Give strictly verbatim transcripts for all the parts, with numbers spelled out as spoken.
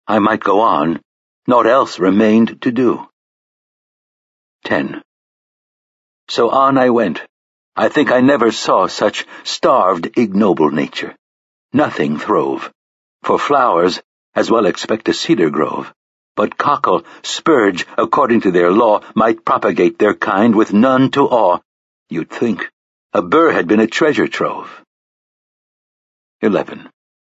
I might go on, naught else remained to do. Ten. So on I went. I think I never saw such starved, ignoble nature. Nothing throve. For flowers, as well expect a cedar grove. But cockle, spurge, according to their law, might propagate their kind with none to awe. You'd think a burr had been a treasure trove. Eleven.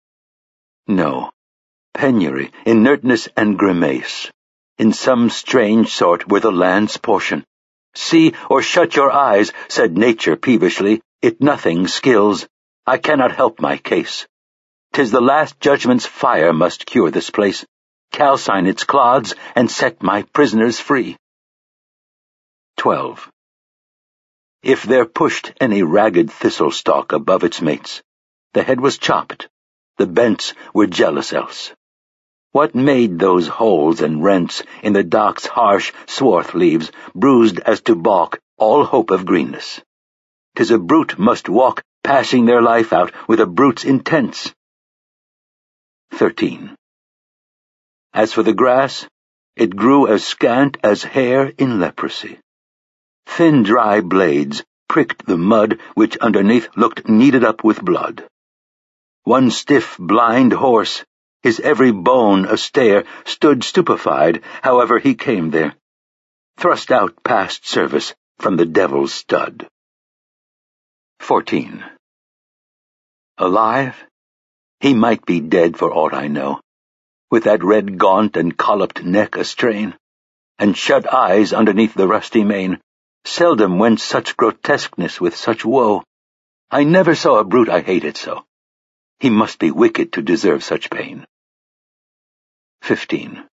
No. Penury, inertness, and grimace. In some strange sort were the land's portion. See or shut your eyes, said nature peevishly, it nothing skills. I cannot help my case. 'Tis the last judgment's fire must cure this place, calcine its clods, and set my prisoners free. Twelve. If there pushed any ragged thistle stalk above its mates, the head was chopped, the bents were jealous else. What made those holes and rents in the dock's harsh swarth leaves, bruised as to balk all hope of greenness? 'Tis a brute must walk, passing their life out with a brute's intents. Thirteen. As for the grass, it grew as scant as hair in leprosy. Thin dry blades pricked the mud which underneath looked kneaded up with blood. One stiff, blind horse, his every bone a stare, stood stupefied, however he came there, thrust out past service from the devil's stud. Fourteen. Alive? He might be dead for aught I know, with that red gaunt and colloped neck astrain, and shut eyes underneath the rusty mane. Seldom went such grotesqueness with such woe. I never saw a brute I hated so. He must be wicked to deserve such pain. Fifteen.